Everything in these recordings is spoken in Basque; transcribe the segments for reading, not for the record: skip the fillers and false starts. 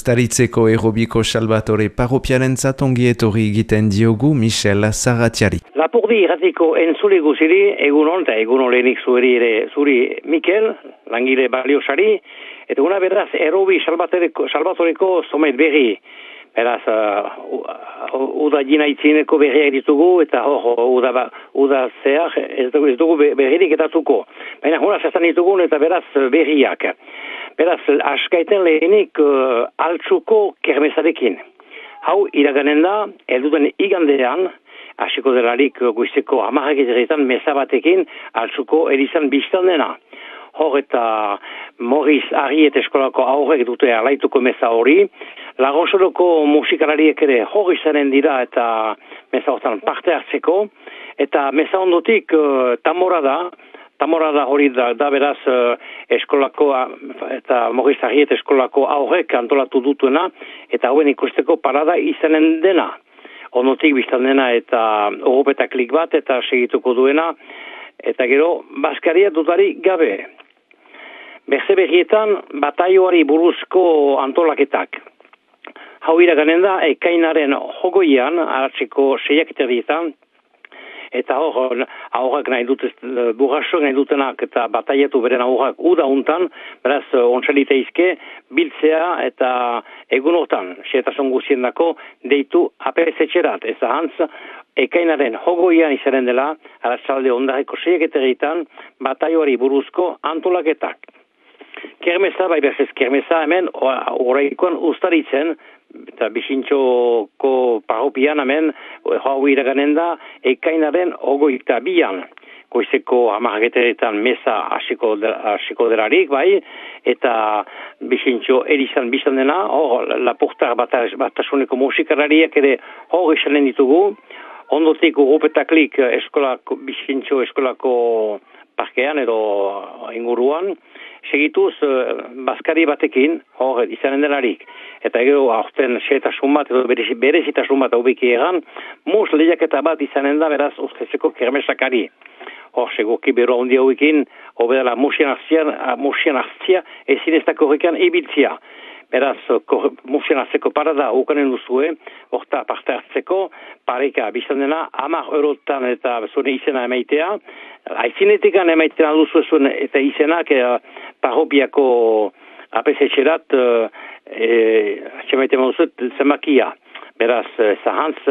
Uztaritzeko Errobiko Salvatore paropiarentzat ongi etorri egiten diogu Michel Sarratiari. Lapurdi irratiko entzule guziri, egunon eta egunon lehenik zuri Mikel, langile baliosari, eta una beraz Errobi Salvatoreko zomet berri. Beraz, uda jinaitzineko berriak ditugu, eta uda zehar ez dugu berririk etatuko. Baina hona zazan ditugun eta beraz berriak. Beraz, askaiten lehenik altsuko kermesarekin. Hau iraganen da, elduden igandean, hasiko delarik goizeko 10:00 meza batekin altsuko erizan biztan dena. Hor eta Morris Arriet eskolako aurrek dute alaituko meza hori. Lagosoroko musikalariek ere hor izanen dira eta meza hortan parte hartzeko. Eta meza ondotik Tamorada hori da beraz eskolako eta Morris Arriet eskolako aurrek antolatu dutuena eta hauen ikusteko parada izanen dena. Ondotik biztan dena eta oropetaklik bat eta segituko duena. Eta gero, Baskaria dudari gabe. Berze berrietan, bataioari buruzko antolaketak. Hau iraganen da, ekainaren jogoian, aratzeko 6:00 eta aurrak nahi dute, burraso nahi dutenak eta bataiatu beren aurrak uda untan, beraz, ontsaliteizke, biltzea eta egun hortan, xetasun guzien dako, deitu APS-etxerat. Ez ahantz, ekainaren jogoian izanen dela, aratzalde ondareko 6:00 bataioari buruzko antolaketak. Kermesa, bai berzez kermesa hemen, horreikoan Uztaritzen, eta Bixintxoko paropian hemen, hau iraganen da, ekainaren 22an. Goizeko 10:00 meza hasiko delarik, bai, eta Bixintxo erizan biztan dena, hor, Lapurtar batasuneko musikalariak ere hor izanen ditugu, ondotik urupetaklik Bixintxo eskolako parkean edo inguruan, segituz Baskari batekin, hor izanen delarik. Eta gero aurten xetasun bat edo berezitasun bat haubeki egan, mus lehiaketa bat izanen da beraz ustezeko kermesakari. Hor seguki bero handi hauekin, obedala musian hartzia ezin ez dako horrekan ibiltzia. Beraz, musian hartzeko parada ukanen duzue, horta parte hartzeko, pareka biztan dena, 10 eurotan eta zure izena emaitea. Aizinetikan emaitena duzu zuen eta izenak paropiako APS-etxerat atxemaiten duzut zenbakia. Beraz, zahantz,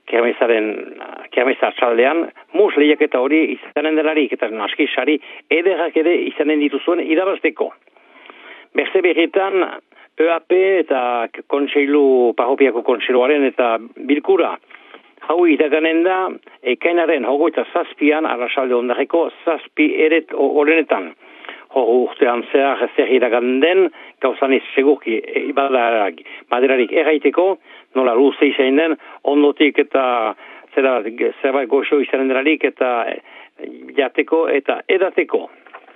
kermesa txaldean, mus lehiaketa hori izanen delarik, eta naski sari ederrak ere izanen dituzuen irabazteko. Berze berrietan, EAP eta paropiako kontseiluaren eta bilkura. Hau iraganen da, ekainaren 27an, arratsalde ondareko 7 eret horrenetan. Hor urtean zehar zer iraganen den, gauzaniz segurki maderarik erraiteko, nola luze izan den, ondotik eta zerbait goxo izanen delarik eta jateko eta edateko.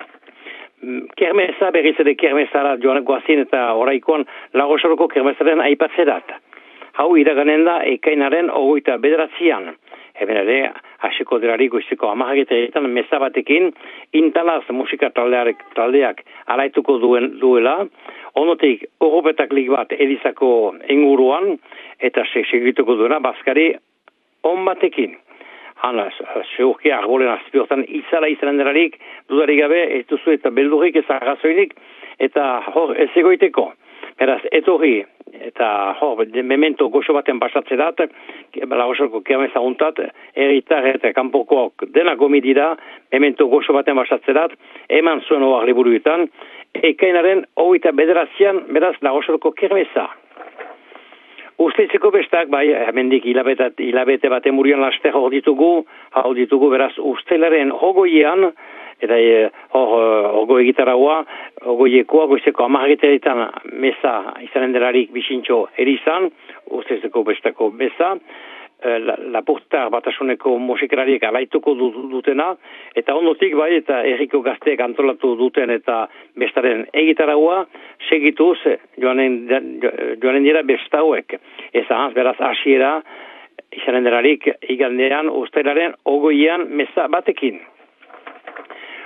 Kermesa, berriz ere kermesara joan goazin eta oraikoan Lagosoroko kermesaren aipatzerat. Hau iraganen da ekainaren 29an. Hemen ere, hasiko delarik goizeko 10:00 meza batekin, Intalaz musika taldeak alaituko duela, ondotik oropetaklik bat edizako inguruan, eta segituko duena Baskari on batekin. Hana, segurki arbolen azpiortan izala izanen delarik, dudarik gabe, ez duzu eta beldurrik ez arrazoinik, eta hor ez egoiteko. Beraz, etorri, eta hor, memento goxo baten pasatzerat, Lagosoroko kermesa untat, erritar eta kanpokoak dena gomidira, memento goxo baten pasatzerat, eman zuen hoar liburuetan, ekainaren 29an, beraz, Lagosoroko kermesa. Usteitzeko bestak, bai, hemendik hilabete baten murian laster hor ditugu, beraz, ustelaren jogoian, eta hogo egitaraua, hogoiekoa, goizeko 10:00 meza izanen delarik Bixintxo erizan, usteitzeko bestako meza, Lapurtar batasuneko musikalariek alaituko dutena, eta ondotik bai, eta herriko gazteek antolatu duten eta bestaren egitaraua, segituz joanen dira bestauek. Ez ahaz, beraz, hasiera izanen delarik igandean, ustelaren 20an meza batekin.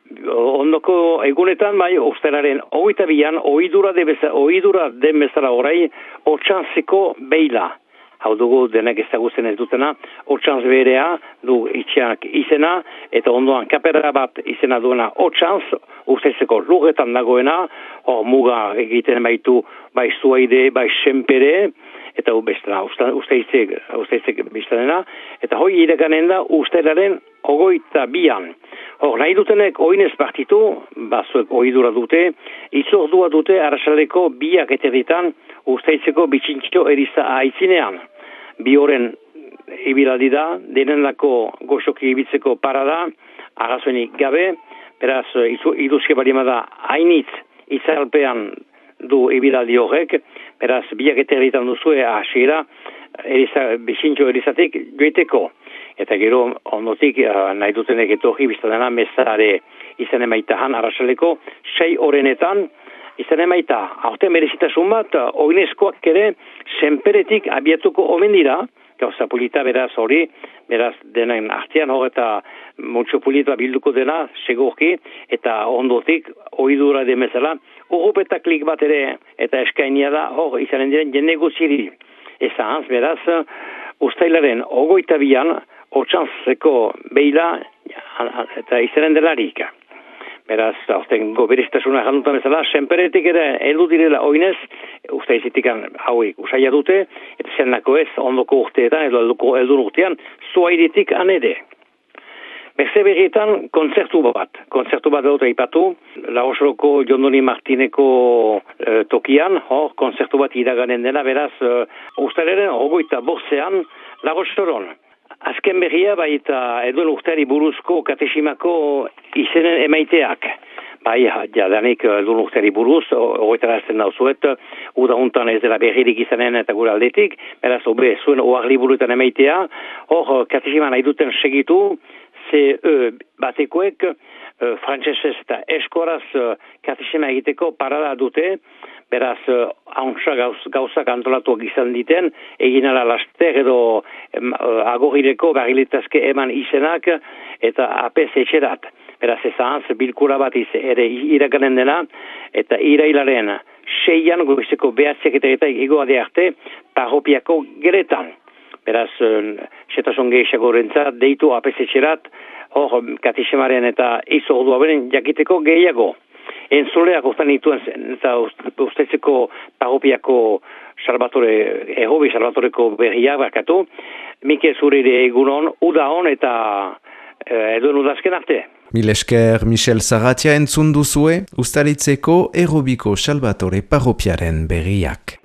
ondoko egunetan, bai, ustelaren 22an, oidura den bezala orai, otxantzeko beila. Hau dugu denak ezagutzen ez dutena, otxantz berea du itxeak izena, eta ondoan kapera bat izena duena otxantz, usteitzeko lurretan dagoena, muga egiten baitu bai Zuaide, bai Senpere, eta bestela, usteitzek biztanena, eta hoi iraganen da ustelaren 22an. Nahi dutenek oinez partitu, bazuek oidura dute, itzordua dute arrasaleko 2 eterritan usteitzeko bitxintxo eriza aitzinean. 2 horren ibilaldi da, denendako goxoki ibitzeko parada, arazoenik gabe, beraz iduzke balimada hainitz itzalpean du ibilaldi horrek, beraz 2 eterritan duzue hasiera bitxintxo erizatik joiteko. Eta gero ondotik nahi dutenek etorri biztadena mezare izan emaitahan arrasaleko 6 horrenetan izan emaita. Aurten merezitasun bat, oinezkoak ere Senperetik abiatuko omen dira, gauza polita beraz hori, beraz denen artean hor eta multxo polita bilduko dena, segurki, eta ondotik oidura demezela, urrupetaklik bat ere eta eskainia da hor izanen diren jende guziri. Ezaz, beraz, ustailaren 22an, otxantzeko beila eta izanen delarik. Beraz, aurten goberiztasuna jandutan bezala, Senperetik ere heldu direla oinez, usteizitik hauek usaila dute, eta zenako ez, ondoko urteetan, edo eldun urtean, Zuaidetik anede. Beste berrietan, kontzertu bat dut eipatu, Laosoroko Jondoni Martineko tokian, kontzertu bat iraganen dena, beraz, usteleren 25an, Laosoron. Azken berria baita eduen urteari buruzko katesimako izenen emaiteak. Bai, jadanik eduen urteari buruz, horretarazten dauzuet, udahuntan ez dela berririk izanen eta gure aldetik, beraz, zuen oarli buruetan emaitea, hor katesima nahi duten segitu, CE batekoek, frantsesez eta eskoraz katesima egiteko parada dute, beraz, hauntza gauzak antolatuak izan diten, egin ala laster edo agorrireko barrilitazke eman izenak eta apez etxerat. Beraz, ezaz, bilkura bat ere iraganen dena, eta irailaren 6an, goizeko 9 eta egoade arte, parropiako geretan. Beraz, setasun gehiago rentzat, deitu apez etxerat, hor katesimaren eta izordua beren jakiteko gehiago. Entzuleak ustan dituen eta usteitzeko parropiako Salvatoreko berriak bakatu, Mike zurire egunon, udaon eta eduen udazken arte. Mil esker Michel Sarratia entzun duzue, Ustaritzeko Errobiko Salvatore parropiaren berriak.